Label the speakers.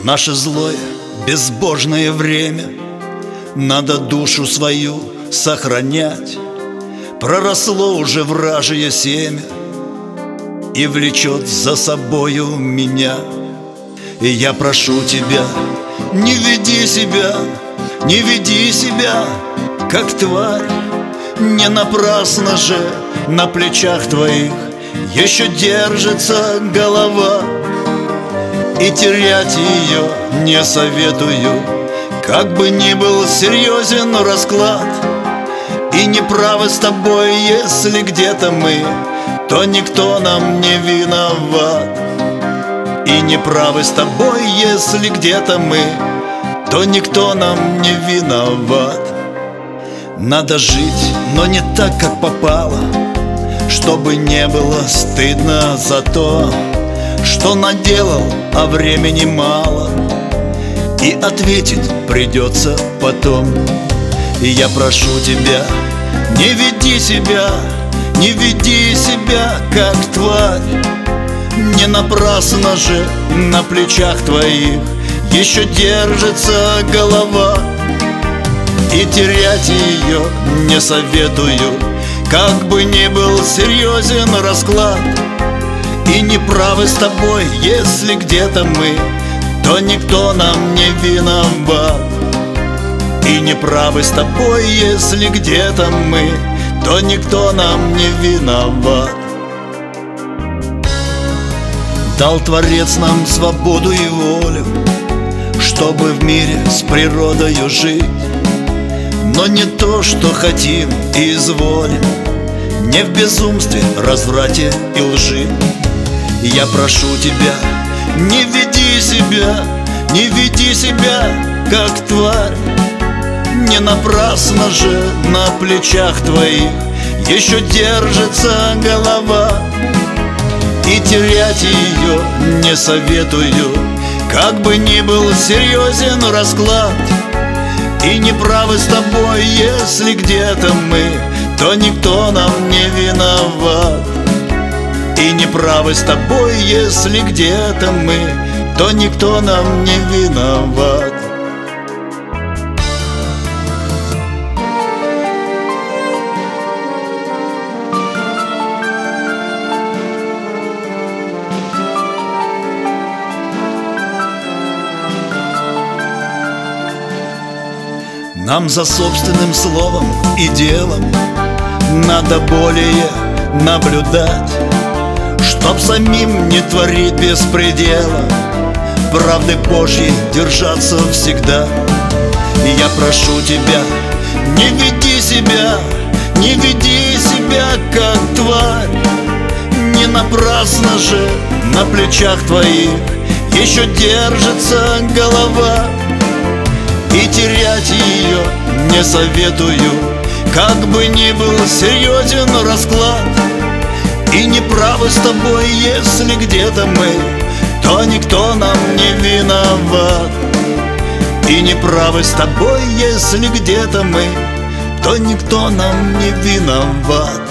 Speaker 1: наше злое, безбожное время. Надо душу свою сохранять. Проросло уже вражье семя и влечет за собою меня. И я прошу тебя, не веди себя, не веди себя, как тварь. Не напрасно же на плечах твоих еще держится голова. И терять ее не советую, как бы ни был серьезен расклад. И не правы с тобой, если где-то мы, то никто нам не виноват. И не правы с тобой, если где-то мы, то никто нам не виноват. Надо жить, но не так, как попало, чтобы не было стыдно за то, что наделал, а времени мало, и ответить придется потом. И я прошу тебя, не веди себя, не веди себя, как тварь. Не напрасно же на плечах твоих еще держится голова. И терять ее не советую, как бы ни был серьезен расклад. И не правы с тобой, если где-то мы, то никто нам не виноват. И не правы с тобой, если где-то мы, то никто нам не виноват. Дал Творец нам свободу и волю, чтобы в мире с природою жить. Но не то, что хотим и изволим, не в безумстве, разврате и лжи. Я прошу тебя, не веди себя, не веди себя, как тварь. Не напрасно же на плечах твоих еще держится голова. И терять ее не советую, как бы ни был серьезен расклад. И не правы с тобой, если где-то мы, то никто нам не виноват. И не правы с тобой, если где-то мы, то никто нам не виноват. Нам за собственным словом и делом надо более наблюдать, чтоб самим не творить беспредела, правды Божьей держаться всегда. И я прошу тебя, не веди себя, не веди себя, как тварь. Не напрасно же на плечах твоих еще держится голова. И терять ее не советую, как бы ни был серьезен расклад. И не правы с тобой, если где-то мы, то никто нам не виноват. И не правы с тобой, если где-то мы, то никто нам не виноват.